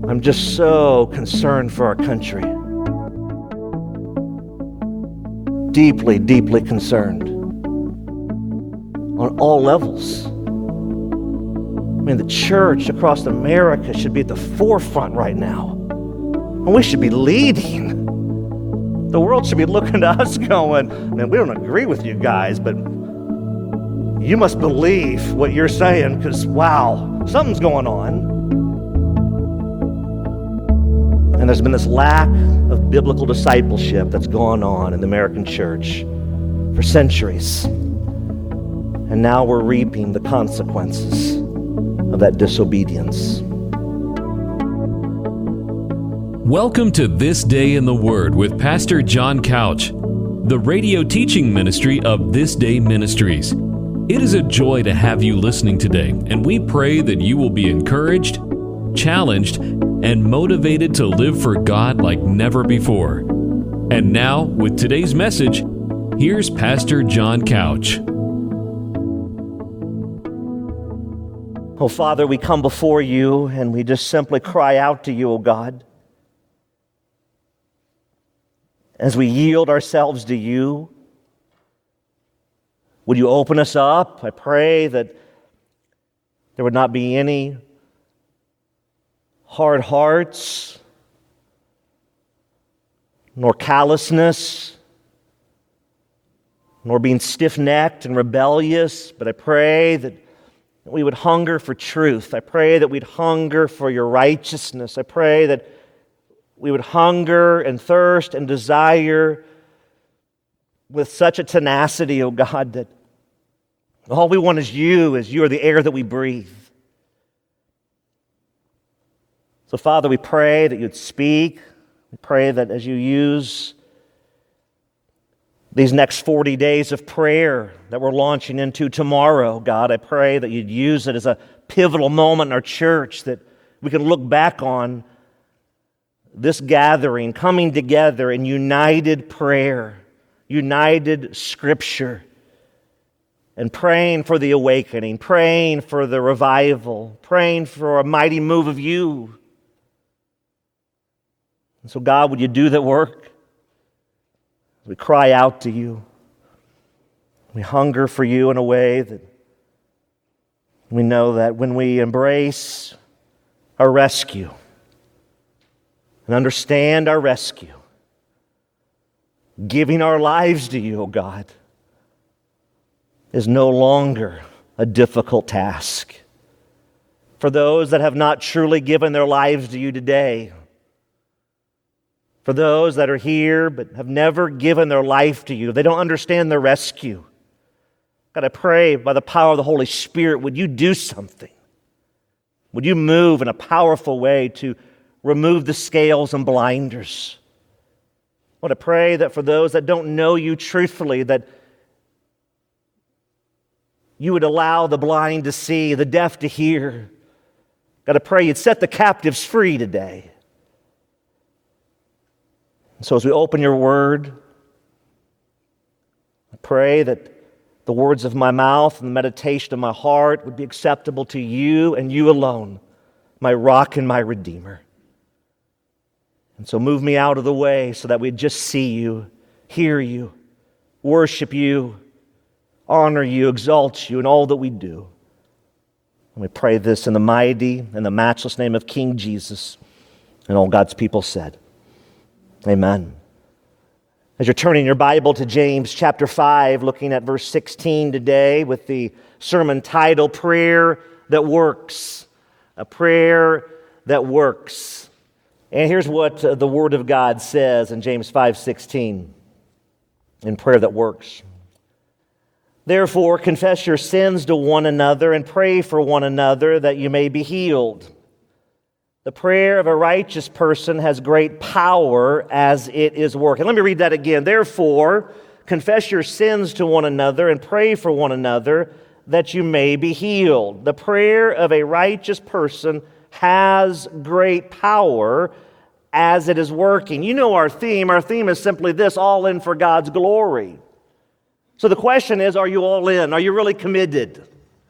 I'm just so concerned for our country. Deeply, deeply concerned on all levels. I mean, the church across America should be at the forefront right now. And we should be leading. The world should be looking to us going, man, we don't agree with you guys, but you must believe what you're saying because, wow, something's going on. And there's been this lack of biblical discipleship that's gone on in the American church for centuries. And now we're reaping the consequences of that disobedience. Welcome to This Day in the Word with Pastor John Couch, the radio teaching ministry of This Day Ministries. It is a joy to have you listening today, and we pray that you will be encouraged, challenged, and motivated to live for God like never before. And now, with today's message, here's Pastor John Couch. Oh, Father, we come before you and we just simply cry out to you, oh God. As we yield ourselves to you, would you open us up? I pray that there would not be any hard hearts, nor callousness, nor being stiff-necked and rebellious, but I pray that we would hunger for truth. I pray that we'd hunger for your righteousness. I pray that we would hunger and thirst and desire with such a tenacity, oh God, that all we want is you, as you are the air that we breathe. So, Father, we pray that you'd speak. We pray that as you use these next 40 days of prayer that we're launching into tomorrow, God, I pray that you'd use it as a pivotal moment in our church, that we can look back on this gathering, coming together in united prayer, united scripture, and praying for the awakening, praying for the revival, praying for a mighty move of you. And so, God, would you do that work? We cry out to you. We hunger for you in a way that we know that when we embrace our rescue and understand our rescue, giving our lives to you, oh God, is no longer a difficult task. For those that have not truly given their lives to you today, for those that are here but have never given their life to you, they don't understand their rescue. God, I pray by the power of the Holy Spirit, would you do something? Would you move in a powerful way to remove the scales and blinders? Lord, I pray that for those that don't know you truthfully, that you would allow the blind to see, the deaf to hear. God, I pray you'd set the captives free today. And so as we open your word, I pray that the words of my mouth and the meditation of my heart would be acceptable to you and you alone, my rock and my redeemer. And so move me out of the way so that we'd just see you, hear you, worship you, honor you, exalt you in all that we do. And we pray this in the mighty and the matchless name of King Jesus. And all God's people said, amen. As you're turning your Bible to James chapter 5, looking at verse 16 today with the sermon title, Prayer That Works. A prayer that works. And here's what the Word of God says in James 5:16, in prayer that works. Therefore, confess your sins to one another and pray for one another that you may be healed. The prayer of a righteous person has great power as it is working. Let me read that again. Therefore, confess your sins to one another and pray for one another that you may be healed. The prayer of a righteous person has great power as it is working. You know our theme. Our theme is simply this: all in for God's glory. So the question is, are you all in? Are you really committed?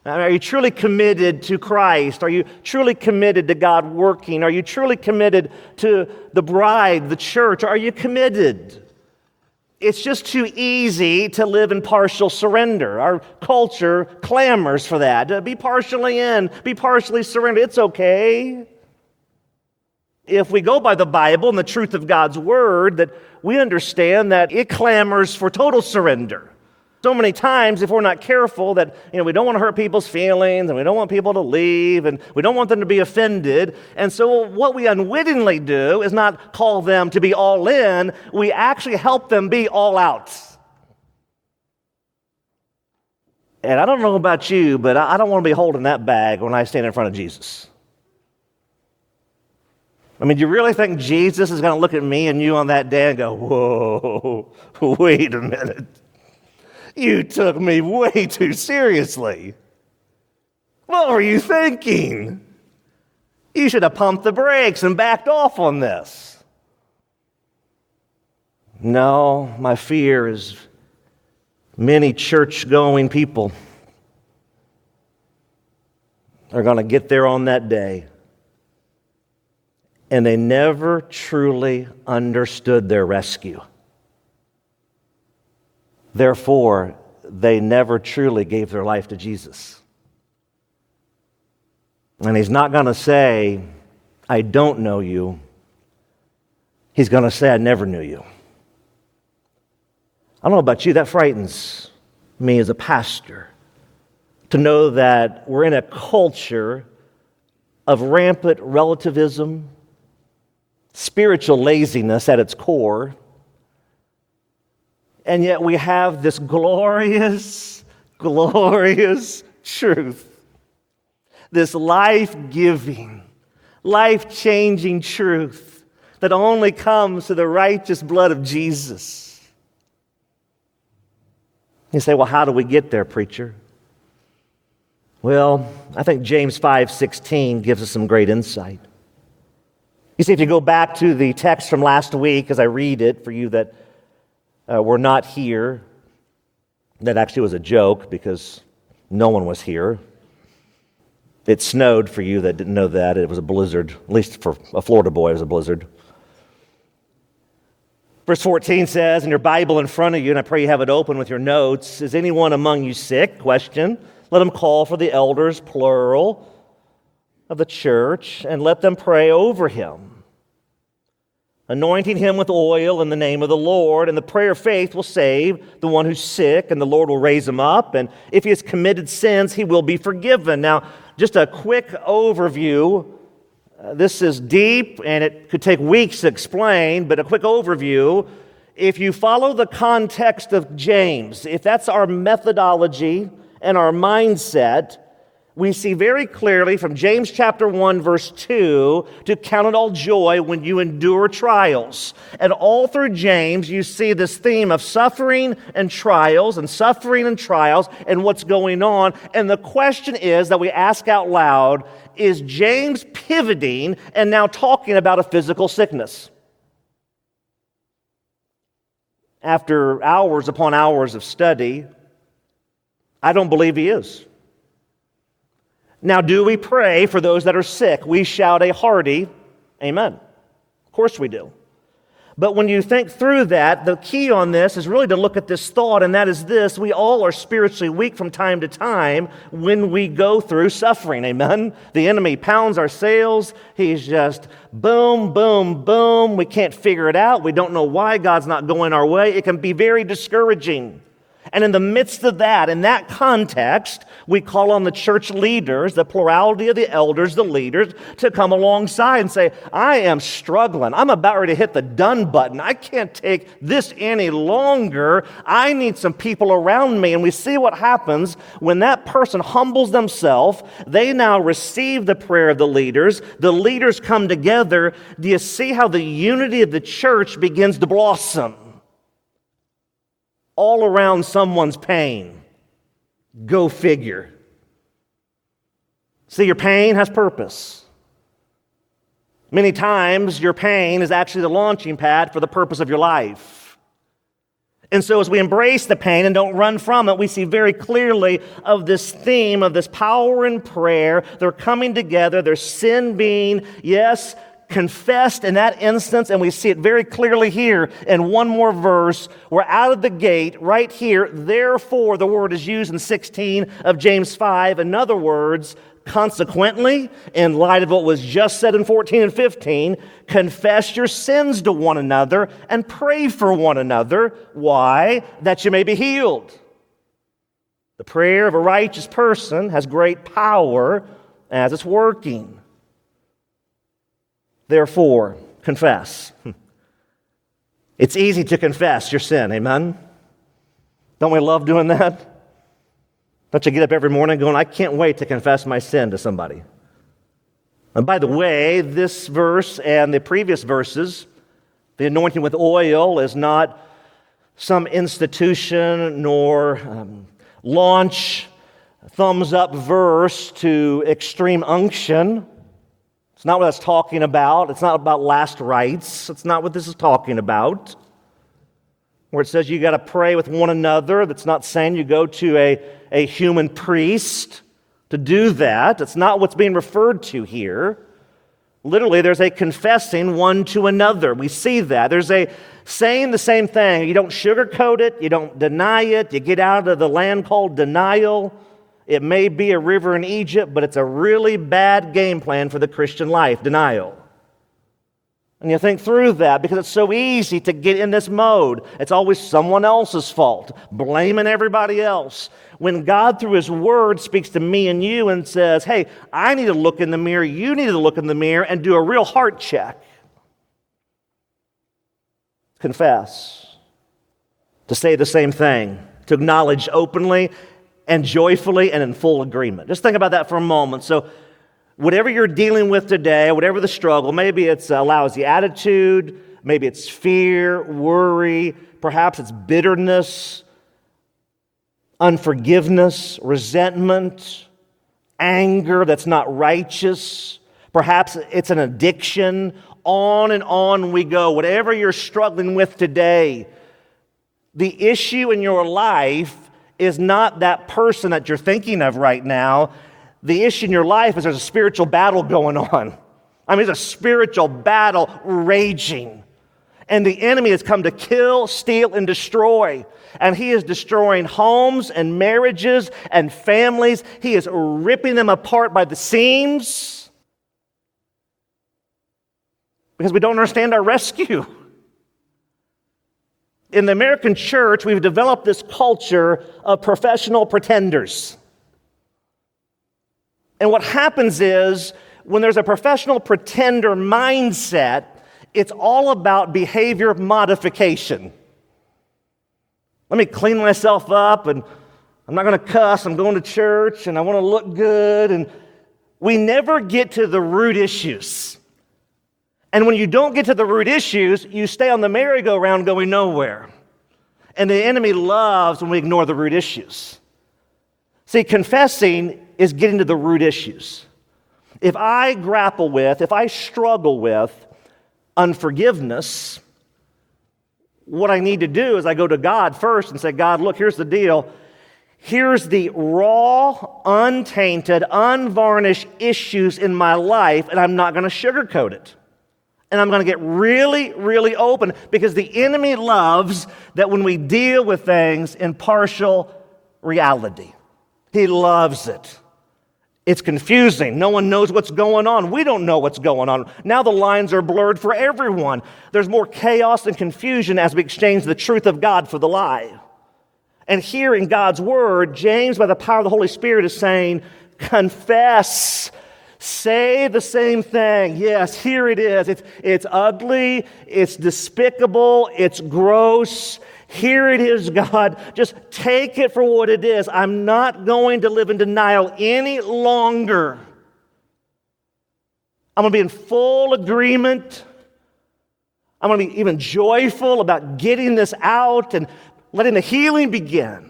Are you truly committed to Christ? Are you truly committed to God working? Are you truly committed to the bride, the church? Are you committed? It's just too easy to live in partial surrender. Our culture clamors for that. Be partially in, be partially surrendered. It's okay. If we go by the Bible and the truth of God's Word, that we understand that it clamors for total surrender. So many times, if we're not careful, that we don't want to hurt people's feelings, and we don't want people to leave, and we don't want them to be offended. And so what we unwittingly do is not call them to be all in, we actually help them be all out. And I don't know about you, but I don't want to be holding that bag when I stand in front of Jesus. I mean, do you really think Jesus is going to look at me and you on that day and go, whoa, wait a minute. You took me way too seriously. What were you thinking? You should have pumped the brakes and backed off on this. No, my fear is many church-going people are going to get there on that day, and they never truly understood their rescue. Therefore, they never truly gave their life to Jesus. And he's not going to say, I don't know you. He's going to say, I never knew you. I don't know about you, that frightens me as a pastor, to know that we're in a culture of rampant relativism, spiritual laziness at its core, and yet we have this glorious, glorious truth. This life-giving, life-changing truth that only comes through the righteous blood of Jesus. You say, well, how do we get there, preacher? Well, I think James 5:16 gives us some great insight. You see, if you go back to the text from last week, as I read it for you that were not here, that actually was a joke because no one was here. It snowed for you that didn't know that. It was a blizzard, at least for a Florida boy, it was a blizzard. Verse 14 says, in your Bible in front of you, and I pray you have it open with your notes, is anyone among you sick? Question. Let them call for the elders, plural, of the church, and let them pray over him, anointing him with oil in the name of the Lord, and the prayer of faith will save the one who's sick, and the Lord will raise him up, and if he has committed sins, he will be forgiven. Now, just a quick overview. This is deep, and it could take weeks to explain, but a quick overview. If you follow the context of James, if that's our methodology and our mindset, we see very clearly from James chapter 1, verse 2, to count it all joy when you endure trials. And all through James, you see this theme of suffering and trials and what's going on. And the question is that we ask out loud, is James pivoting and now talking about a physical sickness? After hours upon hours of study, I don't believe he is. Now, do we pray for those that are sick? We shout a hearty amen. Of course we do. But when you think through that, the key on this is really to look at this thought, and that is this: we all are spiritually weak from time to time when we go through suffering, amen? The enemy pounds our sails. He's just boom, boom, boom. We can't figure it out. We don't know why God's not going our way. It can be very discouraging. And in the midst of that, in that context, we call on the church leaders, the plurality of the elders, the leaders, to come alongside and say, I am struggling. I'm about ready to hit the done button. I can't take this any longer. I need some people around me. And we see what happens when that person humbles themselves. They now receive the prayer of the leaders. The leaders come together. Do you see how the unity of the church begins to blossom? All around someone's pain. Go figure. See, your pain has purpose. Many times, your pain is actually the launching pad for the purpose of your life. And so as we embrace the pain and don't run from it, we see very clearly of this theme of this power in prayer. They're coming together, their sin being, yes, confessed in that instance, and we see it very clearly here in one more verse. We're out of the gate right here. Therefore, the word is used in 16 of James 5. In other words, consequently, in light of what was just said in 14 and 15, confess your sins to one another and pray for one another. Why? That you may be healed. The prayer of a righteous person has great power as it's working. Therefore, confess. It's easy to confess your sin, amen? Don't we love doing that? Don't you get up every morning going, I can't wait to confess my sin to somebody? And by the way, this verse and the previous verses, the anointing with oil is not some institution nor launch, thumbs up verse to extreme unction. It's not what that's talking about. It's not about last rites. It's not what this is talking about. Where it says you got to pray with one another, that's not saying you go to a human priest to do that. It's not what's being referred to here. Literally, there's a confessing one to another. We see that. There's a saying the same thing. You don't sugarcoat it. You don't deny it. You get out of the land called denial. It may be a river in Egypt, but it's a really bad game plan for the Christian life, denial. And you think through that because it's so easy to get in this mode. It's always someone else's fault, blaming everybody else. When God, through His Word, speaks to me and you and says, hey, I need to look in the mirror, you need to look in the mirror and do a real heart check. Confess. To say the same thing. To acknowledge openly and joyfully and in full agreement. Just think about that for a moment. So, whatever you're dealing with today, whatever the struggle, maybe it's a lousy attitude, maybe it's fear, worry, perhaps it's bitterness, unforgiveness, resentment, anger that's not righteous, perhaps it's an addiction, on and on we go. Whatever you're struggling with today, the issue in your life is not that person that you're thinking of right now. The issue in your life is there's a spiritual battle going on. I mean, there's a spiritual battle raging. And the enemy has come to kill, steal, and destroy. And he is destroying homes and marriages and families. He is ripping them apart by the seams because we don't understand our rescue. In the American church, we've developed this culture of professional pretenders. And what happens is, when there's a professional pretender mindset, it's all about behavior modification. Let me clean myself up, and I'm not going to cuss, I'm going to church, and I want to look good. And we never get to the root issues. And when you don't get to the root issues, you stay on the merry-go-round going nowhere. And the enemy loves when we ignore the root issues. See, confessing is getting to the root issues. If I grapple with, if I struggle with unforgiveness, what I need to do is I go to God first and say, God, look, here's the deal. Here's the raw, untainted, unvarnished issues in my life, and I'm not going to sugarcoat it. And I'm going to get really, really open because the enemy loves that when we deal with things in partial reality. He loves it. It's confusing. No one knows what's going on. We don't know what's going on. Now the lines are blurred for everyone. There's more chaos and confusion as we exchange the truth of God for the lie. And here in God's Word, James, by the power of the Holy Spirit, is saying, confess. Say the same thing. Yes, here it is. It's ugly. It's despicable. It's gross. Here it is, God. Just take it for what it is. I'm not going to live in denial any longer. I'm going to be in full agreement. I'm going to be even joyful about getting this out and letting the healing begin.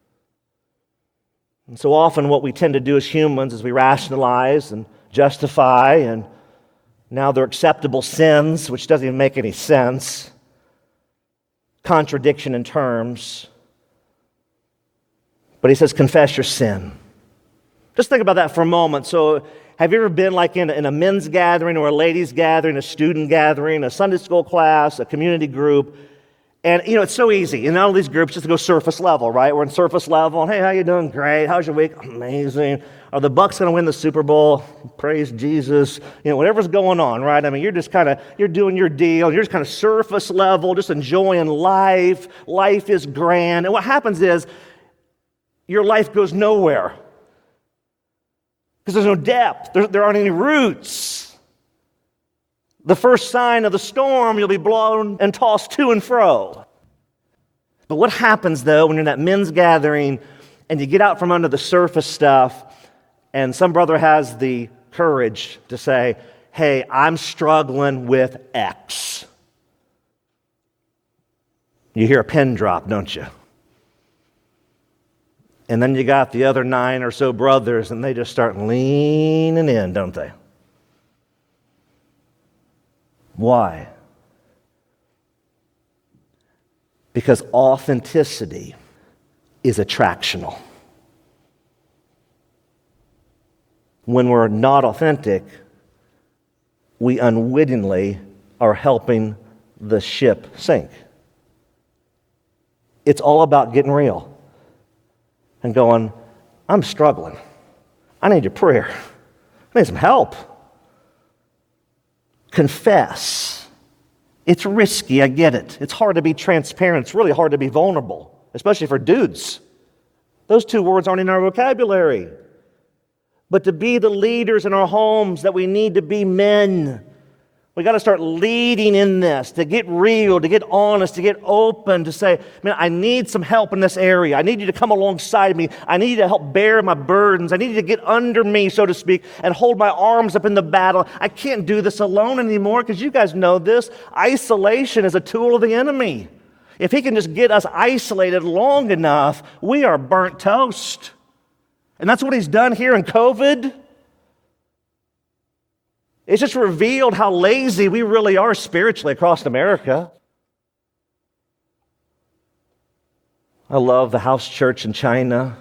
And so often what we tend to do as humans is we rationalize and justify, and now they're acceptable sins, which doesn't even make any sense. contradiction in terms, but he says, confess your sin. Just think about that for a moment. So have you ever been like in a men's gathering or a ladies' gathering, a student gathering, a Sunday school class, a community group? And, it's so easy in all these groups just to go surface level, right? We're in surface level. And, hey, how you doing? Great. How's your week? Amazing. Are the Bucks going to win the Super Bowl? Praise Jesus. Whatever's going on, right? I mean, you're doing your deal. You're just kind of surface level, just enjoying life. Life is grand. And what happens is your life goes nowhere because there's no depth. There aren't any roots. The first sign of the storm, you'll be blown and tossed to and fro. But what happens, though, when you're in that men's gathering and you get out from under the surface stuff and some brother has the courage to say, hey, I'm struggling with X. You hear a pin drop, don't you? And then you got the other 9 or so brothers and they just start leaning in, don't they? Why? Because authenticity is attractional. When we're not authentic, we unwittingly are helping the ship sink. It's all about getting real and going, I'm struggling. I need your prayer. I need some help. Confess. It's risky, I get it. It's hard to be transparent. It's really hard to be vulnerable, especially for dudes. Those 2 words aren't in our vocabulary. But to be the leaders in our homes that we need to be men, we got to start leading in this, to get real, to get honest, to get open, to say, man, I need some help in this area. I need you to come alongside me. I need you to help bear my burdens. I need you to get under me, so to speak, and hold my arms up in the battle. I can't do this alone anymore because you guys know this. Isolation is a tool of the enemy. If he can just get us isolated long enough, we are burnt toast. And that's what he's done here in COVID. It's just revealed how lazy we really are spiritually across America. I love the house church in China.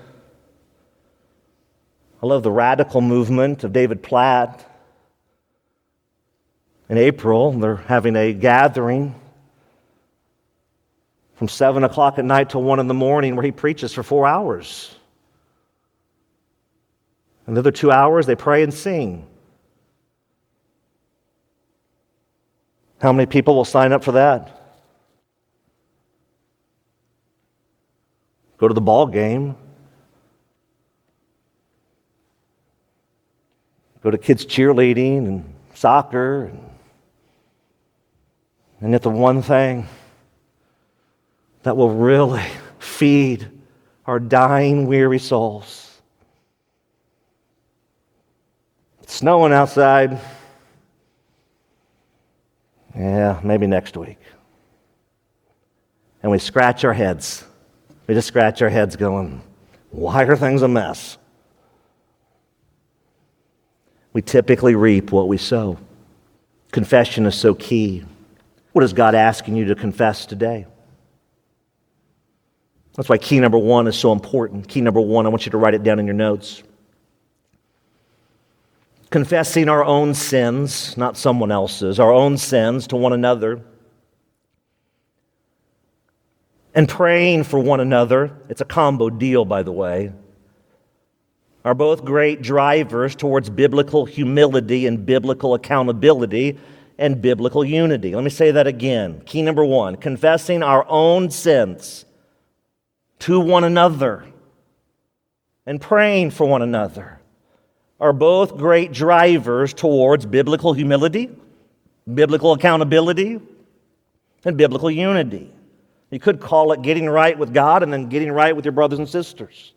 I love the radical movement of David Platt. In April, they're having a gathering from 7 o'clock at night till 1 in the morning where he preaches for 4 hours. And the other 2 hours, they pray and sing. How many people will sign up for that? Go to the ball game. Go to kids' cheerleading and soccer. And yet the one thing that will really feed our dying, weary souls. It's snowing outside. Yeah, maybe next week. And we scratch our heads. We just scratch our heads going, why are things a mess? We typically reap what we sow. Confession is so key. What is God asking you to confess today? That's why key number 1 is so important. Key number 1, I want you to write it down in your notes. Confessing our own sins, not someone else's, our own sins to one another. And praying for one another, it's a combo deal, by the way, are both great drivers towards biblical humility and biblical accountability and biblical unity. Let me say that again. Key number 1, confessing our own sins to one another and praying for one another are both great drivers towards biblical humility, biblical accountability, and biblical unity. You could call it getting right with God and then getting right with your brothers and sisters.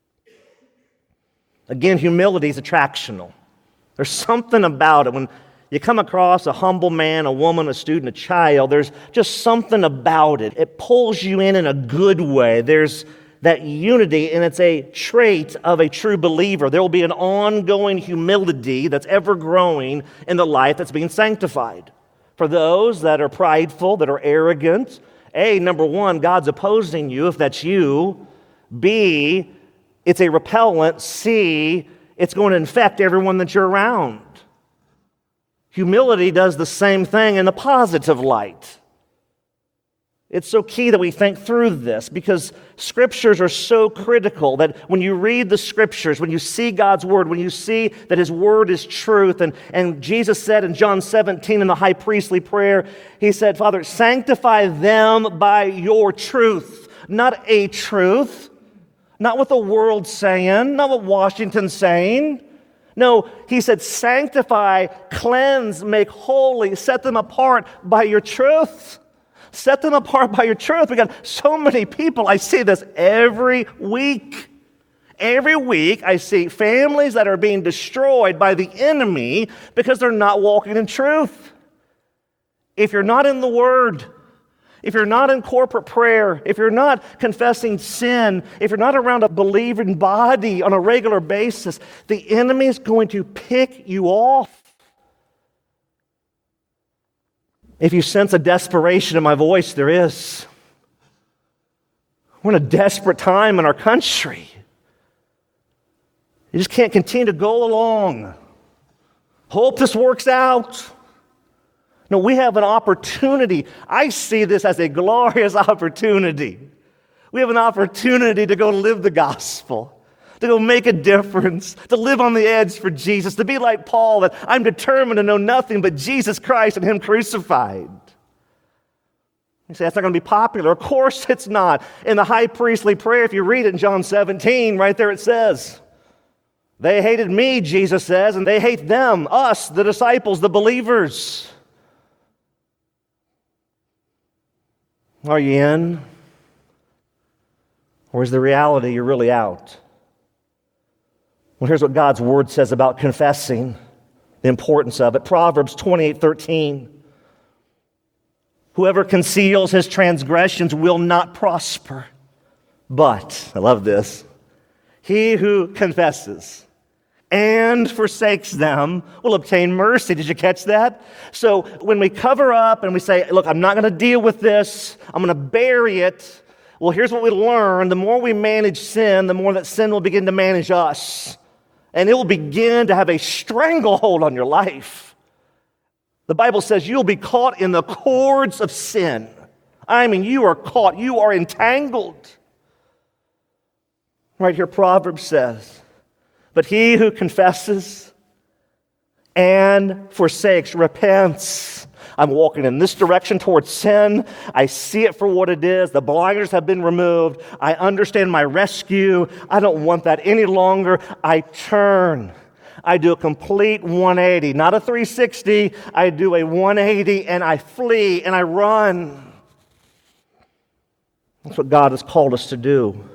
Again, humility is attractional. There's something about it. When you come across a humble man, a woman, a student, a child, there's just something about it. It pulls you in a good way. There's that unity, and it's a trait of a true believer. There will be an ongoing humility that's ever growing in the life that's being sanctified. For those that are prideful, that are arrogant, A, number one, God's opposing you, if that's you. B, it's a repellent. C, it's going to infect everyone that you're around. Humility does the same thing in the positive light. It's so key that we think through this because scriptures are so critical that when you read the scriptures, when you see God's word, when you see that his word is truth, and Jesus said in John 17 in the high priestly prayer, he said, Father, sanctify them by your truth, not a truth, not what the world's saying, not what Washington's saying. No, he said, sanctify, cleanse, make holy, set them apart by your truth. Set them apart by your truth. We got so many people. I see this every week. Every week I see families that are being destroyed by the enemy because they're not walking in truth. If you're not in the Word, if you're not in corporate prayer, if you're not confessing sin, if you're not around a believing body on a regular basis, the enemy is going to pick you off. If you sense a desperation in my voice, there is. We're in a desperate time in our country. You just can't continue to go along. Hope this works out. No, we have an opportunity. I see this as a glorious opportunity. We have an opportunity to go live the gospel, to go make a difference, to live on the edge for Jesus, to be like Paul, that I'm determined to know nothing but Jesus Christ and him crucified. You say, that's not going to be popular. Of course it's not. In the high priestly prayer, if you read it in John 17, right there it says, they hated me, Jesus says, and they hate them, us, the disciples, the believers. Are you in? Or is the reality you're really out? Well, here's what God's word says about confessing, the importance of it. Proverbs 28:13. Whoever conceals his transgressions will not prosper. But, I love this, he who confesses and forsakes them will obtain mercy. Did you catch that? So when we cover up and we say, look, I'm not going to deal with this, I'm going to bury it. Well, here's what we learn. The more we manage sin, the more that sin will begin to manage us. And it will begin to have a stranglehold on your life. The Bible says you'll be caught in the cords of sin. I mean, you are caught. You are entangled. Right here, Proverbs says, but he who confesses and forsakes, repents. I'm walking in this direction towards sin. I see it for what it is. The blinders have been removed. I understand my rescue. I don't want that any longer. I turn. I do a complete 180, not a 360. I do a 180 and I flee and I run. That's what God has called us to do.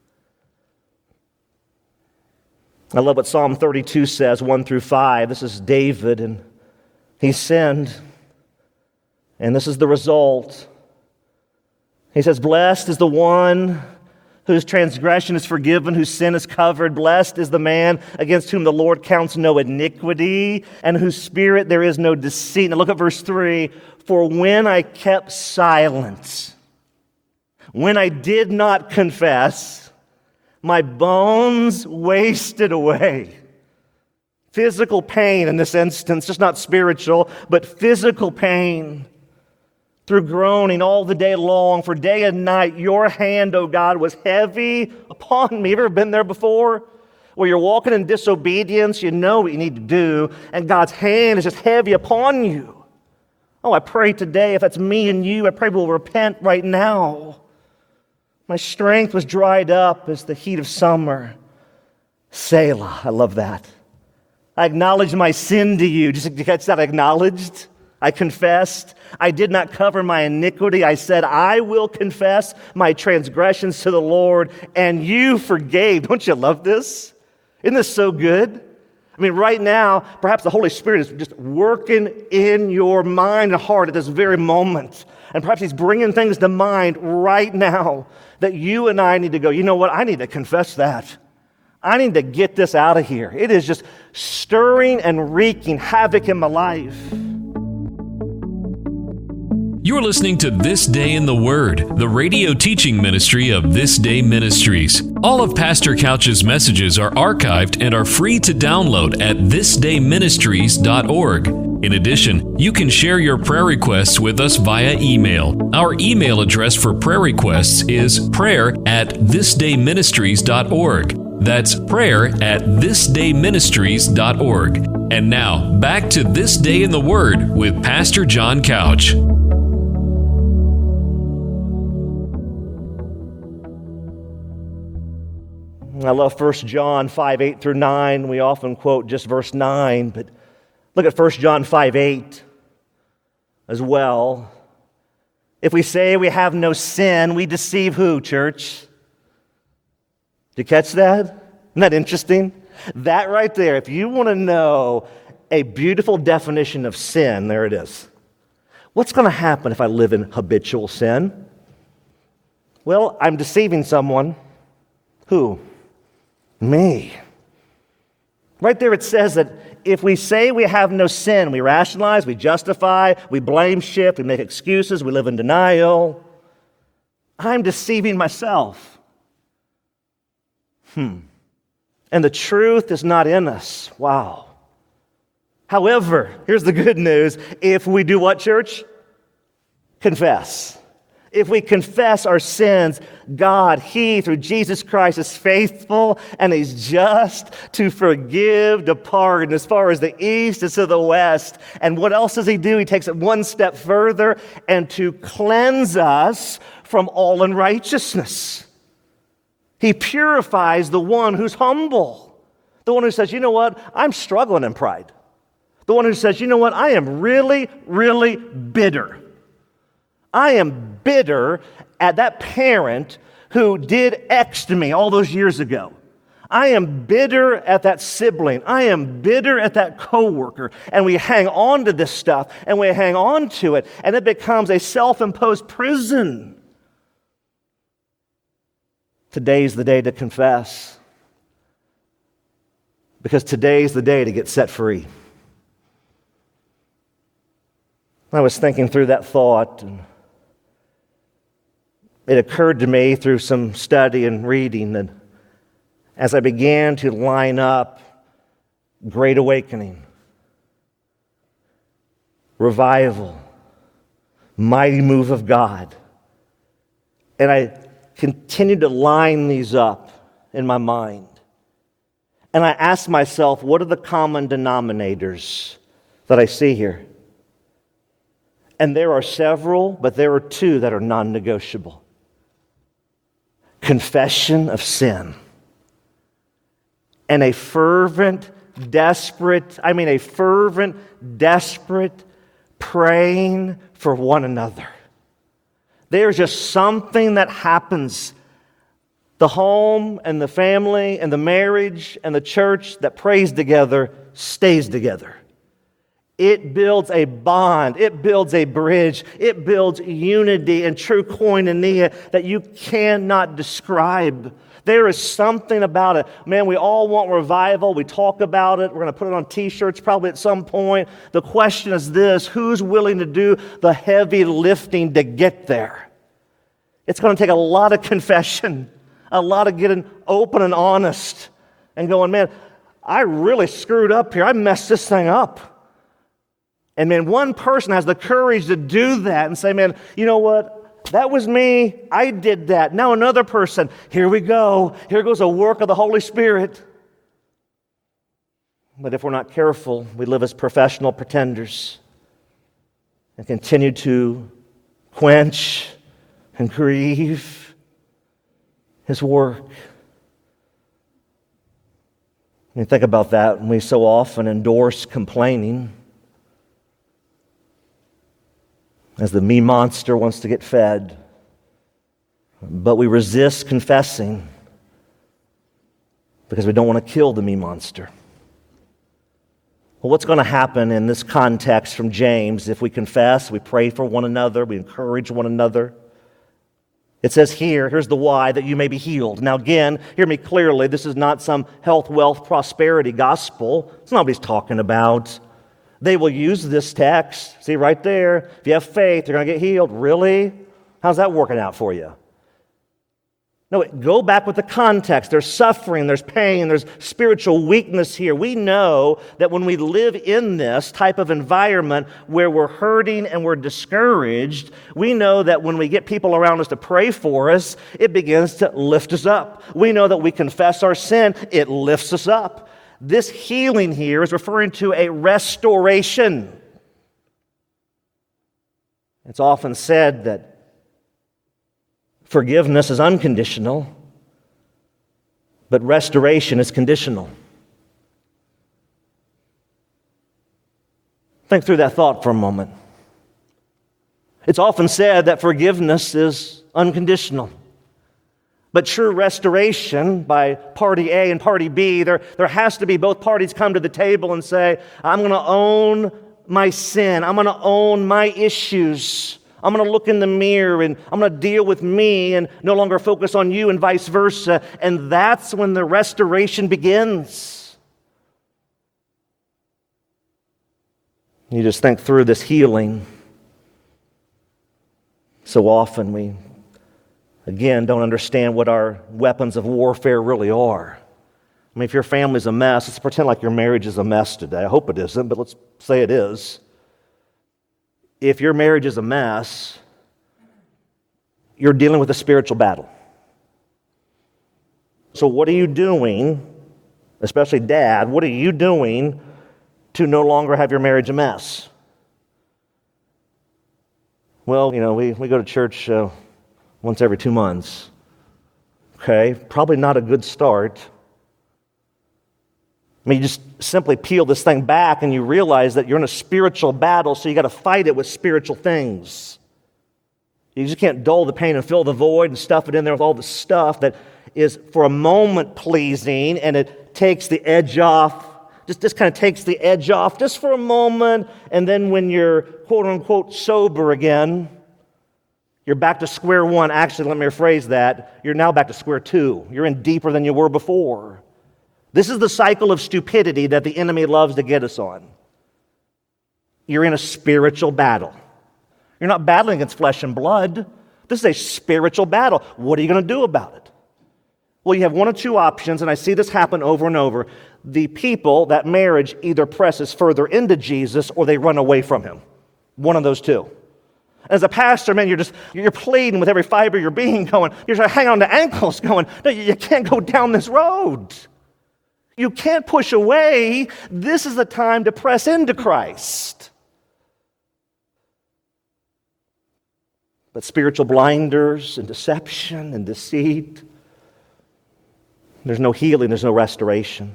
I love what Psalm 32 says, 1 through 5. This is David, and he sinned. And this is the result. He says, blessed is the one whose transgression is forgiven, whose sin is covered. Blessed is the man against whom the Lord counts no iniquity, and whose spirit there is no deceit. Now look at verse 3. For when I kept silence, when I did not confess, my bones wasted away. Physical pain in this instance, just not spiritual, but physical pain. Through groaning all the day long, for day and night, your hand, O God, was heavy upon me. Have you ever been there before? Where you're walking in disobedience, you know what you need to do, and God's hand is just heavy upon you. Oh, I pray today, if that's me and you, I pray we'll repent right now. My strength was dried up as the heat of summer. Selah, I love that. I acknowledged my sin to you. Did you catch that? I acknowledged. I confessed. I did not cover my iniquity. I said, I will confess my transgressions to the Lord, and you forgave. Don't you love this? Isn't this so good? I mean, right now, perhaps the Holy Spirit is just working in your mind and heart at this very moment. And perhaps He's bringing things to mind right now that you and I need to go, you know what? I need to confess that. I need to get this out of here. It is just stirring and wreaking havoc in my life. You're listening to This Day in the Word, the radio teaching ministry of This Day Ministries. All of Pastor Couch's messages are archived and are free to download at thisdayministries.org. In addition, you can share your prayer requests with us via email. Our email address for prayer requests is prayer@thisdayministries.org. That's prayer@thisdayministries.org. And now, back to This Day in the Word with Pastor John Couch. I love 1 John 5:8 through 9. We often quote just verse 9, but look at 1 John 5:8 as well. If we say we have no sin, we deceive who, church? Did you catch that? Isn't that interesting? That right there, if you want to know a beautiful definition of sin, there it is. What's going to happen if I live in habitual sin? Well, I'm deceiving someone. Who? Me. Right there it says that if we say we have no sin, we rationalize, we justify, we blame shift, we make excuses, we live in denial. I'm deceiving myself. And the truth is not in us. Wow. However, here's the good news. If we do what, church? Confess. If we confess our sins, God, He, through Jesus Christ, is faithful and He's just to forgive, to pardon as far as the east is to the west. And what else does He do? He takes it one step further and to cleanse us from all unrighteousness. He purifies the one who's humble. The one who says, you know what? I'm struggling in pride. The one who says, you know what? I am really, really bitter. I am bitter at that parent who did X to me all those years ago. I am bitter at that sibling. I am bitter at that coworker. And we hang on to this stuff, and we hang on to it, and it becomes a self-imposed prison. Today's the day to confess, because today's the day to get set free. I was thinking through that thought, and it occurred to me through some study and reading that as I began to line up Great Awakening, revival, mighty move of God, and I continued to line these up in my mind, and I asked myself, what are the common denominators that I see here? And there are several, but there are two that are non-negotiable. Confession of sin and a fervent, desperate praying for one another. There's just something that happens. The home and the family and the marriage and the church that prays together stays together. It builds a bond. It builds a bridge. It builds unity and true koinonia that you cannot describe. There is something about it. Man, we all want revival. We talk about it. We're going to put it on t-shirts probably at some point. The question is this: who's willing to do the heavy lifting to get there? It's going to take a lot of confession, a lot of getting open and honest and going, man, I really screwed up here. I messed this thing up. And man, one person has the courage to do that and say, man, you know what? That was me. I did that. Now another person. Here we go. Here goes a work of the Holy Spirit. But if we're not careful, we live as professional pretenders and continue to quench and grieve His work. When you think about that, and we so often endorse complaining, as the me monster wants to get fed. But we resist confessing because we don't want to kill the me monster. Well, what's going to happen in this context from James if we confess, we pray for one another, we encourage one another? It says here's the why, that you may be healed. Now again, hear me clearly, this is not some health, wealth, prosperity gospel. It's not what he's talking about. They will use this text. See right there, if you have faith, you're going to get healed. Really? How's that working out for you? No, go back with the context. There's suffering, there's pain, there's spiritual weakness here. We know that when we live in this type of environment where we're hurting and we're discouraged, we know that when we get people around us to pray for us, it begins to lift us up. We know that we confess our sin, it lifts us up. This healing here is referring to a restoration. It's often said that forgiveness is unconditional, but restoration is conditional. Think through that thought for a moment. It's often said that forgiveness is unconditional. But true restoration by party A and party B, there has to be both parties come to the table and say, I'm going to own my sin. I'm going to own my issues. I'm going to look in the mirror and I'm going to deal with me and no longer focus on you and vice versa. And that's when the restoration begins. You just think through this healing. So often we, again, don't understand what our weapons of warfare really are. I mean, if your family's a mess, let's pretend like your marriage is a mess today. I hope it isn't, but let's say it is. If your marriage is a mess, you're dealing with a spiritual battle. So what are you doing, especially dad, what are you doing to no longer have your marriage a mess? Well, we go to church once every 2 months. Okay, probably not a good start. I mean, you just simply peel this thing back and you realize that you're in a spiritual battle, so you got to fight it with spiritual things. You just can't dull the pain and fill the void and stuff it in there with all the stuff that is for a moment pleasing, and it takes the edge off. Just kind of takes the edge off just for a moment, and then when you're quote-unquote sober again, you're back to square one. Actually, let me rephrase that. You're now back to square two. You're in deeper than you were before. This is the cycle of stupidity that the enemy loves to get us on. You're in a spiritual battle. You're not battling against flesh and blood. This is a spiritual battle. What are you going to do about it? Well, you have one of two options, and I see this happen over and over. The people, that marriage, either presses further into Jesus or they run away from him. One of those two. As a pastor, man, you're pleading with every fiber of your being going, you're trying to hang on to ankles going, no, you can't go down this road. You can't push away. This is the time to press into Christ. But spiritual blinders and deception and deceit, there's no healing, there's no restoration.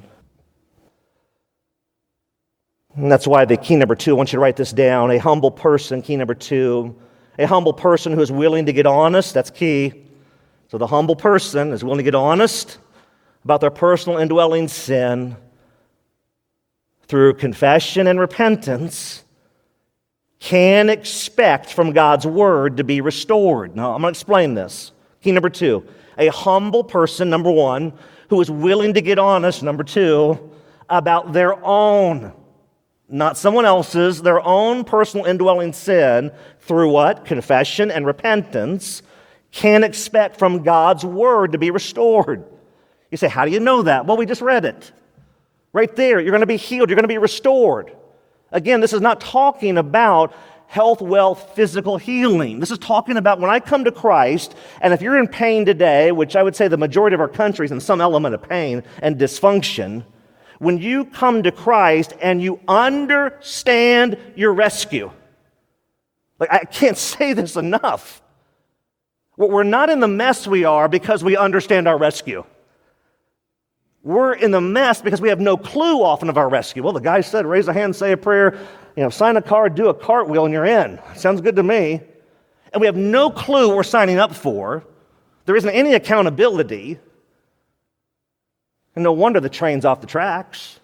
And that's why the key number 2, I want you to write this down, a humble person, key number 2, a humble person who is willing to get honest, that's key. So the humble person is willing to get honest about their personal indwelling sin through confession and repentance can expect from God's word to be restored. Now, I'm going to explain this. Key number 2, a humble person, number 1, who is willing to get honest, number 2, about their own, not someone else's, their own personal indwelling sin through what? Confession and repentance can expect from God's word to be restored. You say, how do you know that? Well, we just read it. Right there, you're going to be healed, you're going to be restored. Again, this is not talking about health, wealth, physical healing. This is talking about when I come to Christ, and if you're in pain today, which I would say the majority of our country is in some element of pain and dysfunction, when you come to Christ and you understand your rescue, like I can't say this enough. We're not in the mess we are because we understand our rescue. We're in the mess because we have no clue often of our rescue. Well, the guy said, raise a hand, say a prayer, sign a card, do a cartwheel, and you're in. Sounds good to me. And we have no clue what we're signing up for. There isn't any accountability. And no wonder the train's off the tracks.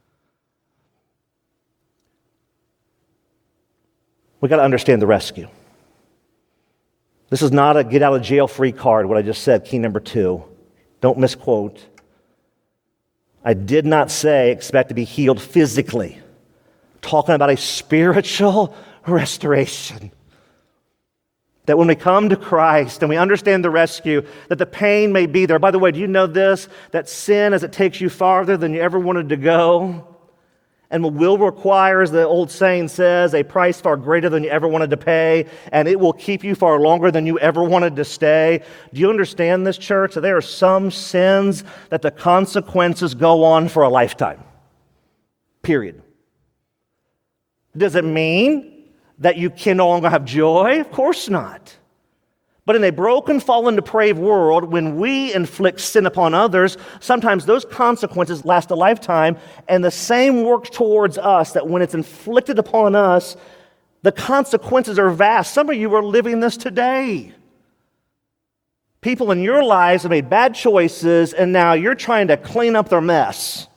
We've got to understand the rescue. This is not a get out of jail free card, what I just said, key number 2. Don't misquote. I did not say expect to be healed physically. talking about a spiritual restoration. That when we come to Christ and we understand the rescue, that the pain may be there. By the way, do you know this? That sin, as it takes you farther than you ever wanted to go, and will require, as the old saying says, a price far greater than you ever wanted to pay, and it will keep you far longer than you ever wanted to stay. Do you understand this, church? That there are some sins that the consequences go on for a lifetime. Period. Does it mean that you can no longer have joy? Of course not. But in a broken, fallen, depraved world, when we inflict sin upon others, sometimes those consequences last a lifetime, and the same works towards us, that when it's inflicted upon us, the consequences are vast. Some of you are living this today. People in your lives have made bad choices, and now you're trying to clean up their mess.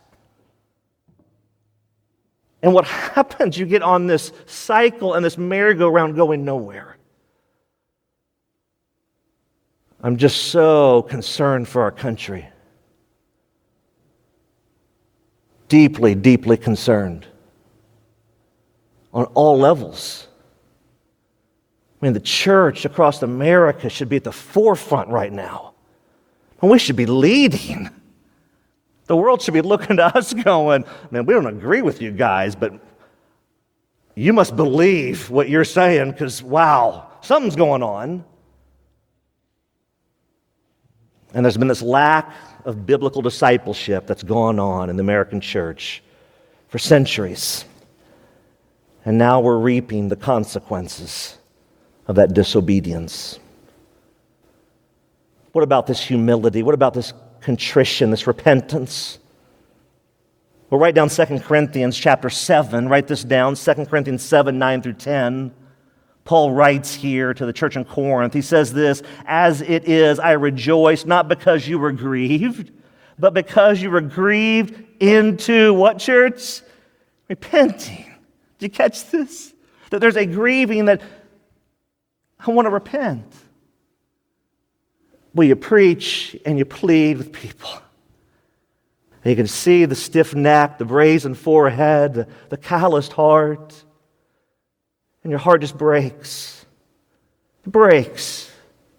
And what happens? You get on this cycle and this merry-go-round going nowhere. I'm just so concerned for our country. Deeply, deeply concerned. On all levels. I mean, the church across America should be at the forefront right now. And we should be leading. The world should be looking to us going, man, we don't agree with you guys, but you must believe what you're saying because, wow, something's going on. And there's been this lack of biblical discipleship that's gone on in the American church for centuries. And now we're reaping the consequences of that disobedience. What about this humility? What about this contrition, this repentance? We'll write down 2 Corinthians chapter 7. Write this down, 2 Corinthians 7, 9 through 10. Paul writes here to the church in Corinth. He says this, "As it is, I rejoice, not because you were grieved, but because you were grieved into," what, church? Repenting. Did you catch this? That there's a grieving that I want to repent. Well, you preach and you plead with people. And you can see the stiff neck, the brazen forehead, the calloused heart. And your heart just breaks. It breaks.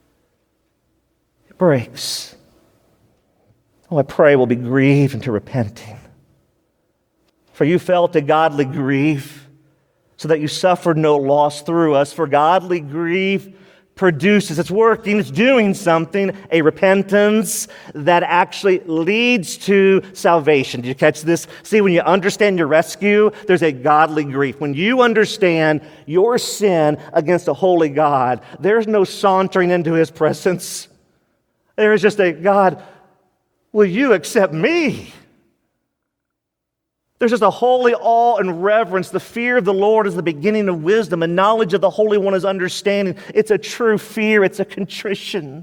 It breaks. Oh, I pray we'll be grieved into repenting. For you felt a godly grief, so that you suffered no loss through us. For godly grief produces, it's working, it's doing something, a repentance that actually leads to salvation. Did you catch this? See, when you understand your rescue, there's a godly grief. When you understand your sin against a holy God, there's no sauntering into His presence. There is just a, God, will you accept me? There's just a holy awe and reverence. The fear of the Lord is the beginning of wisdom, and knowledge of the Holy One is understanding. It's a true fear. It's a contrition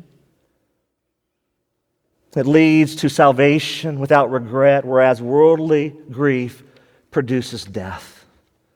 that leads to salvation without regret, whereas worldly grief produces death.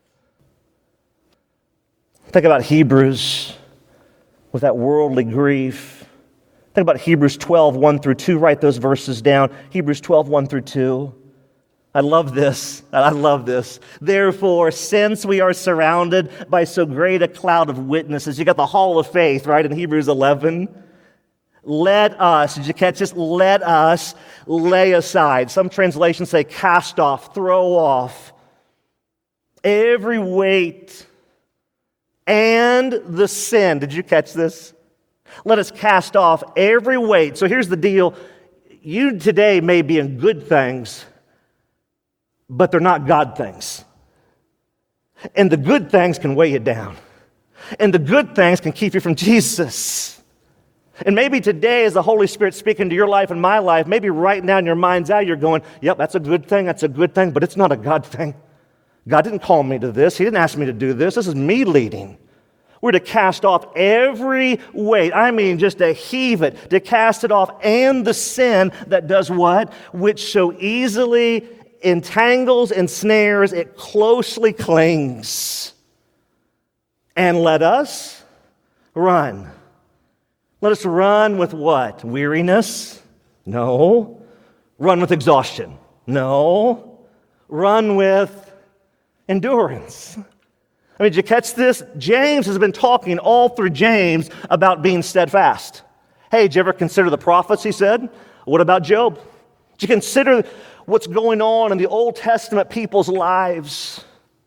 Think about Hebrews with that worldly grief. Think about Hebrews 12, 1 through 2. Write those verses down. Hebrews 12, 1 through 2. I love this. I love this. "Therefore, since we are surrounded by so great a cloud of witnesses," you got the hall of faith, right, in Hebrews 11. "Let us," did you catch this? "Let us lay aside." Some translations say cast off, throw off. "Every weight and the sin." Did you catch this? Let us cast off every weight. So here's the deal. You today may be in good things, but they're not God things. And the good things can weigh you down. And the good things can keep you from Jesus. And maybe today, as the Holy Spirit speaking to your life and my life, maybe right now in your mind's eye, you're going, yep, that's a good thing, but it's not a God thing. God didn't call me to this. He didn't ask me to do this. This is me leading. We're to cast off every weight. I mean, just to heave it, to cast it off, and the sin that does what? Which so easily entangles and snares, it closely clings. And let us run. Let us run with what? Weariness? No. Run with exhaustion? No. Run with Endurance. I mean, did you catch this? James has been talking all through James about being steadfast. Hey, did you ever consider the prophets, he said? What about Job? Did you consider what's going on in the Old Testament people's lives?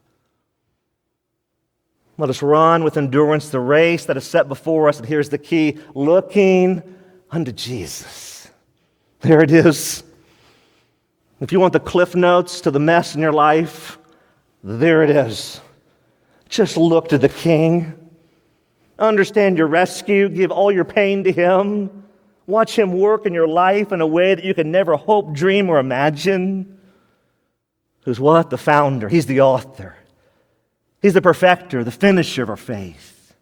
Let us run with endurance the race that is set before us. And here's the key, looking unto Jesus. There it is. If you want the cliff notes to the mess in your life, there it is. Just look to the King. Understand your rescue. Give all your pain to Him. Watch Him work in your life in a way that you can never hope, dream, or imagine. Who's what? The founder. He's the author. He's the perfecter, the finisher of our faith.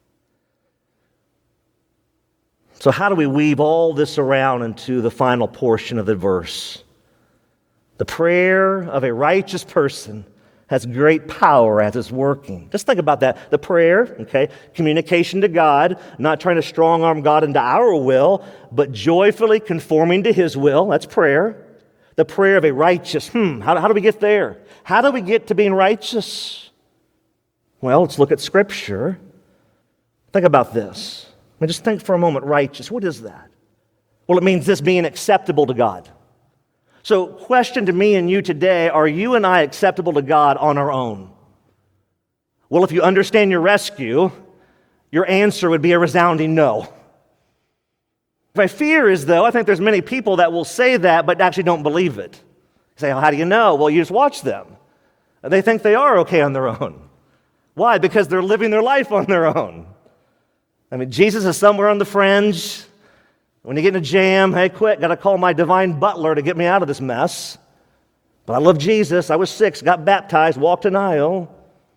So how do we weave all this around into the final portion of the verse? The prayer of a righteous person has great power as it's working. Just think about that. The prayer, okay, communication to God, not trying to strong-arm God into our will, but joyfully conforming to His will. That's prayer. The prayer of a righteous, how do we get there? How do we get to being righteous? Well, let's look at Scripture. Think about this. I mean, just think for a moment, righteous. What is that? Well, it means this being acceptable to God. So, question to me and you today, are you and I acceptable to God on our own? Well, if you understand your rescue, your answer would be a resounding no. My fear is, though, I think there's many people that will say that but actually don't believe it. You say, well, how do you know? Well, you just watch them. They think they are okay on their own. Why? Because they're living their life on their own. I mean, Jesus is somewhere on the fringe. When you get in a jam, hey, quick, got to call my divine butler to get me out of this mess. But I love Jesus. I was 6, got baptized, walked an aisle.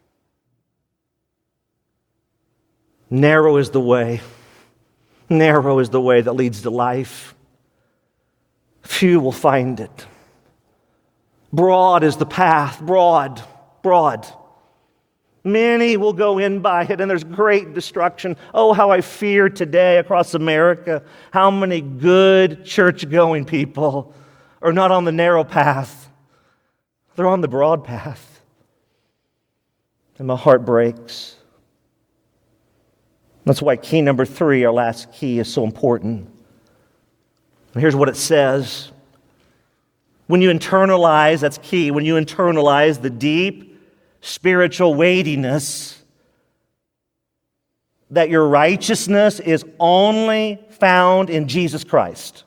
Narrow is the way. Narrow is the way that leads to life. Few will find it. Broad is the path. Broad. Many will go in by it, and there's great destruction. Oh, how I fear today across America how many good church-going people are not on the narrow path. They're on the broad path. And my heart breaks. That's why key number 3, our last key, is so important. And here's what it says. When you internalize, that's key, when you internalize the deep spiritual weightiness that your righteousness is only found in Jesus Christ,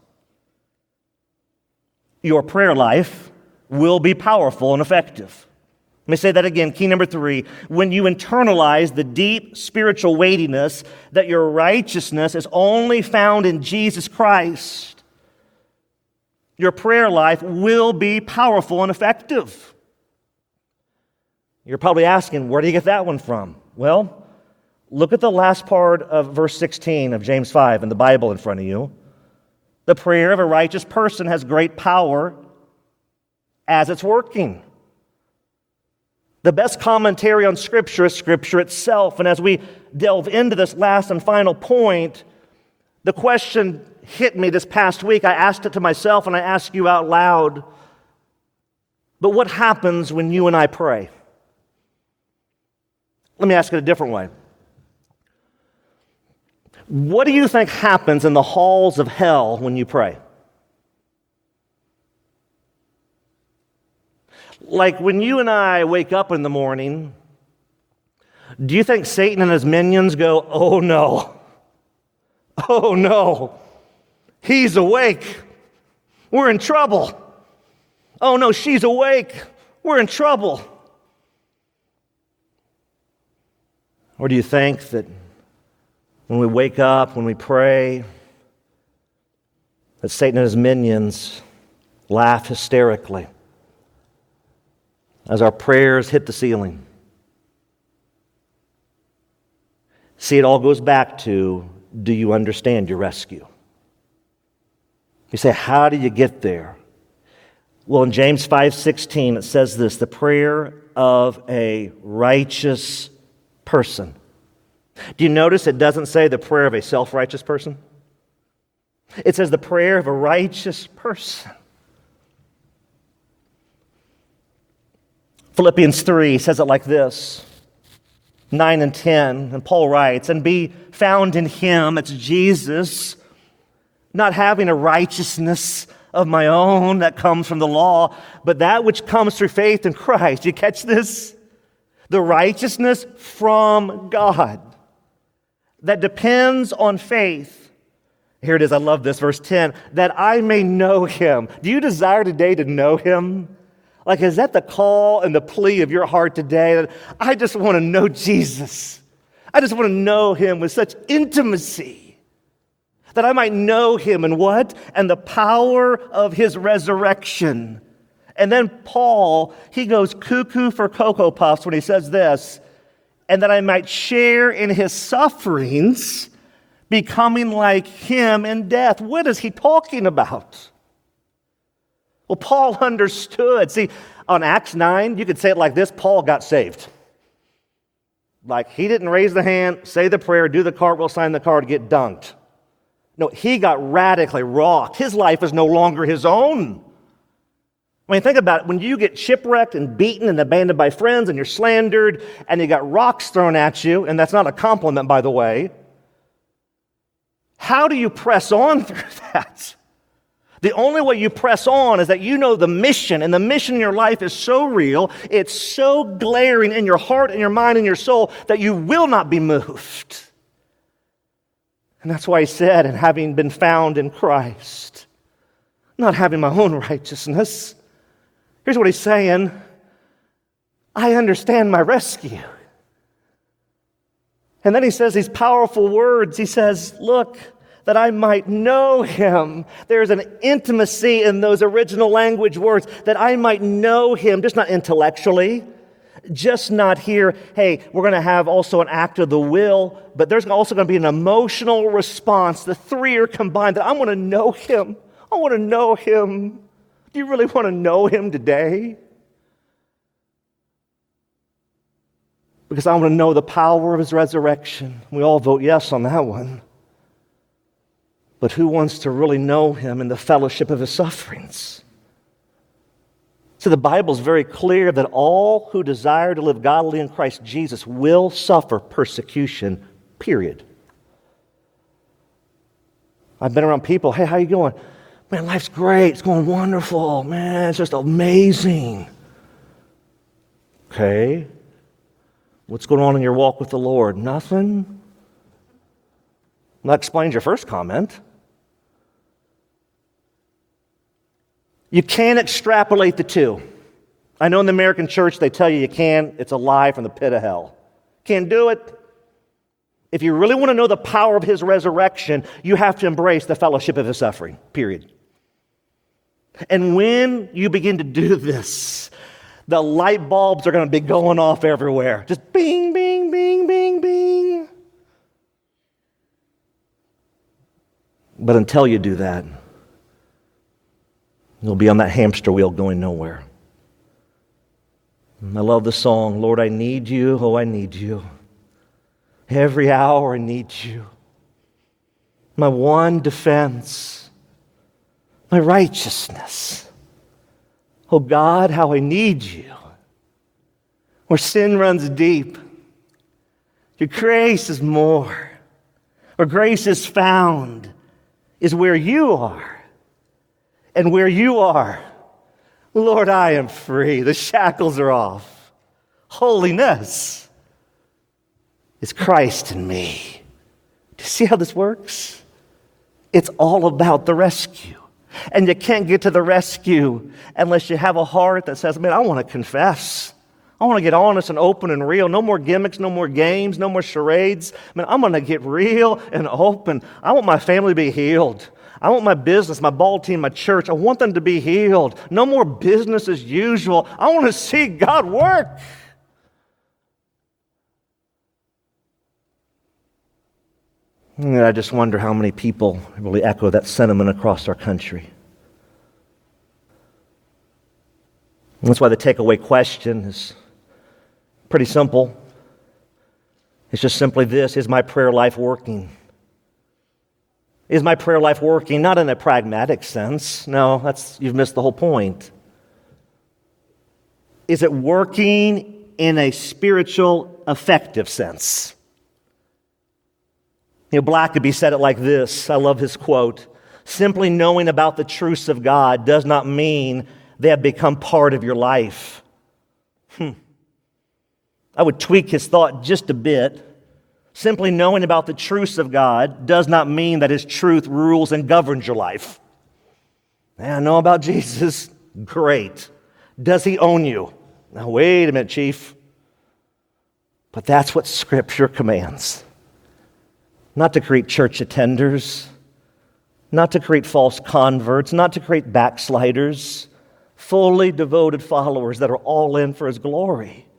your prayer life will be powerful and effective. Let me say that again. Key number 3, when you internalize the deep spiritual weightiness that your righteousness is only found in Jesus Christ, your prayer life will be powerful and effective. You're probably asking, where do you get that one from? Well, look at the last part of verse 16 of James 5 in the Bible in front of you. The prayer of a righteous person has great power as it's working. The best commentary on Scripture is Scripture itself. And as we delve into this last and final point, the question hit me this past week. I asked it to myself and I ask you out loud. But what happens when you and I pray? Let me ask it a different way. What do you think happens in the halls of hell when you pray? Like when you and I wake up in the morning, do you think Satan and his minions go, oh no, he's awake, we're in trouble. Oh no, she's awake, we're in trouble. Or do you think that when we wake up, when we pray, that Satan and his minions laugh hysterically as our prayers hit the ceiling? See, it all goes back to, do you understand your rescue? You say, how do you get there? Well, in James 5:16, it says this, the prayer of a righteous person. Do you notice it doesn't say the prayer of a self-righteous person? It says the prayer of a righteous person. Philippians 3 says it like this, 9 and 10, and Paul writes, "And be found in him," that's Jesus, "not having a righteousness of my own that comes from the law, but that which comes through faith in Christ." You catch this? The righteousness from God that depends on faith. Here it is, I love this, verse 10, "that I may know him." Do you desire today to know him? Like, is that the call and the plea of your heart today? That I just want to know Jesus. I just want to know him with such intimacy, that I might know him and what? And the power of his resurrection. And then Paul, he goes cuckoo for Cocoa Puffs when he says this, "and that I might share in his sufferings, becoming like him in death." What is he talking about? Well, Paul understood. See, on Acts 9, you could say it like this, Paul got saved. Like, he didn't raise the hand, say the prayer, do the cartwheel, sign the card, get dunked. No, he got radically rocked. His life is no longer his own. I mean, think about it. When you get shipwrecked and beaten and abandoned by friends and you're slandered and you got rocks thrown at you, and that's not a compliment, by the way, how do you press on through that? The only way you press on is that you know the mission, and the mission in your life is so real, it's so glaring in your heart and your mind and your soul that you will not be moved. And that's why he said, "and having been found in Christ," not having my own righteousness. Here's what he's saying, I understand my rescue. And then he says these powerful words. He says, look, that I might know him. There's an intimacy in those original language words, that I might know him, just not intellectually, just not here, hey, we're going to have also an act of the will, but there's also going to be an emotional response. The three are combined, that I want to know him. I want to know him. Do you really want to know him today? Because I want to know the power of his resurrection. We all vote yes on that one. But who wants to really know him in the fellowship of his sufferings? So the Bible is very clear that all who desire to live godly in Christ Jesus will suffer persecution, period. I've been around people, hey, how you going? Man, life's great. It's going wonderful. Man, it's just amazing. Okay. What's going on in your walk with the Lord? Nothing? That explains your first comment. You can't extrapolate the two. I know in the American church they tell you you can. It's a lie from the pit of hell. Can't do it. If you really want to know the power of his resurrection, you have to embrace the fellowship of his suffering, period. And when you begin to do this, the light bulbs are going to be going off everywhere. Just bing, bing, bing, bing, bing. But until you do that, you'll be on that hamster wheel going nowhere. And I love the song, Lord, I need you, oh, I need you. Every hour I need you. My one defense, my righteousness. Oh God, how I need you. Where sin runs deep, your grace is more. Where grace is found is where you are. And where you are, Lord, I am free. The shackles are off. Holiness is Christ in me. Do you see how this works? It's all about the rescue. And you can't get to the rescue unless you have a heart that says, man, I want to confess. I want to get honest and open and real. No more gimmicks, no more games, no more charades. Man, I'm going to get real and open. I want my family to be healed. I want my business, my ball team, my church, I want them to be healed. No more business as usual. I want to see God work. And I just wonder how many people really echo that sentiment across our country. And that's why the takeaway question is pretty simple. It's just simply this: is my prayer life working? Is my prayer life working? Not in a pragmatic sense. No, you've missed the whole point. Is it working in a spiritual, effective sense? Blackaby said it like this. I love his quote. Simply knowing about the truths of God does not mean they have become part of your life. I would tweak his thought just a bit. Simply knowing about the truths of God does not mean that His truth rules and governs your life. I know about Jesus. Great. Does He own you? Now, wait a minute, Chief. But that's what Scripture commands. Not to create church attenders, not to create false converts, not to create backsliders, fully devoted followers that are all in for His glory.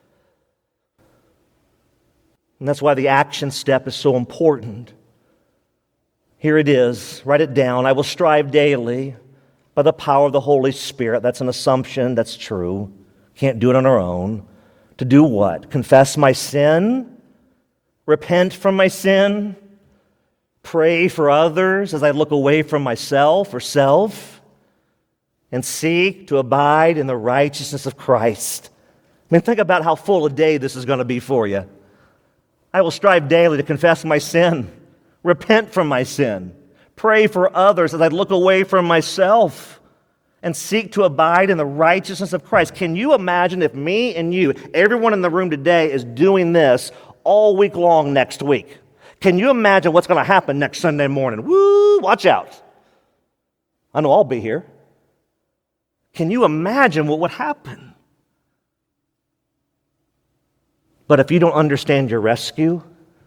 And that's why the action step is so important. Here it is. Write it down. I will strive daily by the power of the Holy Spirit. That's an assumption. That's true. Can't do it on our own. To do what? Confess my sin, repent from my sin, pray for others as I look away from myself or self, and seek to abide in the righteousness of Christ. Think about how full a day this is going to be for you. I will strive daily to confess my sin, repent from my sin, pray for others as I look away from myself, and seek to abide in the righteousness of Christ. Can you imagine if me and you, everyone in the room today, is doing this all week long next week? Can you imagine what's going to happen next Sunday morning? Woo, watch out. I know I'll be here. Can you imagine what would happen? But if you don't understand your rescue,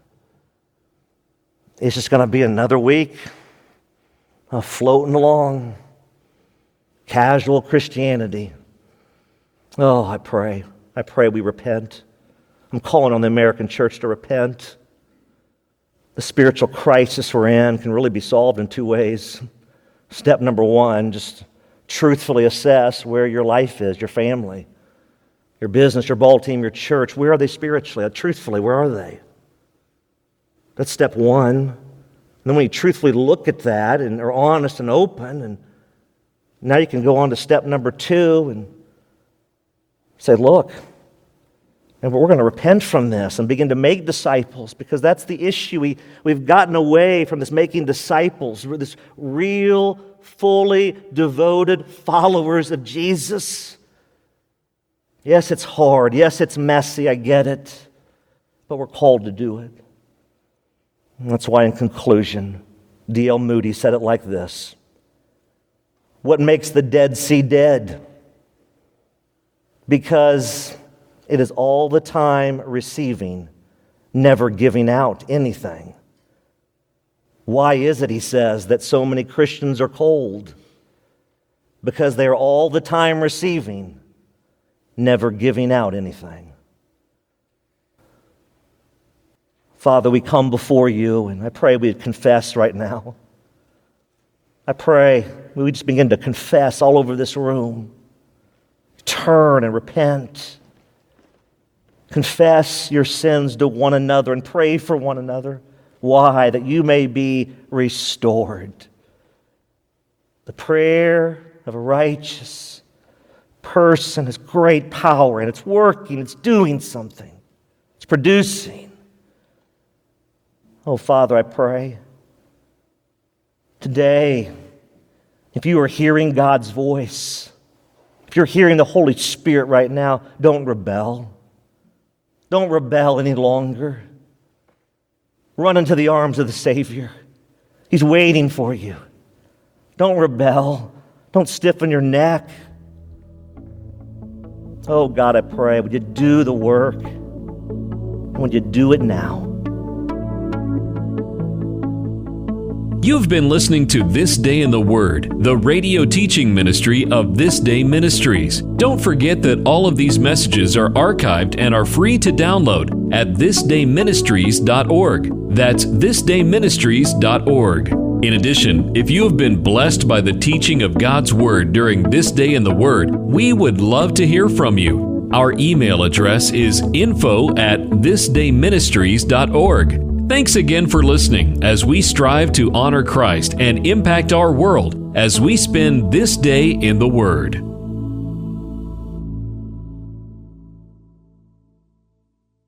it's just going to be another week of floating along. Casual Christianity. Oh, I pray we repent. I'm calling on the American church to repent. The spiritual crisis we're in can really be solved in two ways. Step number one, just truthfully assess where your life is, your family, your business, your ball team, your church. Where are they spiritually? Truthfully, where are they? That's step one. And then when you truthfully look at that and are honest and open, and now you can go on to step number two and say, look, and we're going to repent from this and begin to make disciples, because that's the issue. We've gotten away from this making disciples, this real, fully devoted followers of Jesus. Yes, it's hard. Yes, it's messy. I get it. But we're called to do it. And that's why, in conclusion, D.L. Moody said it like this. What makes the Dead Sea dead? Because it is all the time receiving, never giving out anything. Why is it, he says, that so many Christians are cold? Because they are all the time receiving, never giving out anything. Father, we come before you, and I pray we'd confess right now. I pray we would just begin to confess all over this room. Turn and repent. Confess your sins to one another and pray for one another. Why? That you may be restored. The prayer of a righteous person has great power, and it's working, it's doing something, it's producing. Oh, Father, I pray today, if you are hearing God's voice, if you're hearing the Holy Spirit right now, don't rebel. Don't rebel any longer. Run into the arms of the Savior. He's waiting for you. Don't rebel. Don't stiffen your neck. Oh, God, I pray, would you do the work? And would you do it now? You've been listening to This Day in the Word, the radio teaching ministry of This Day Ministries. Don't forget that all of these messages are archived and are free to download at thisdayministries.org. That's thisdayministries.org. In addition, if you have been blessed by the teaching of God's Word during This Day in the Word, we would love to hear from you. Our email address is info@thisdayministries.org. Thanks again for listening as we strive to honor Christ and impact our world as we spend this day in the Word.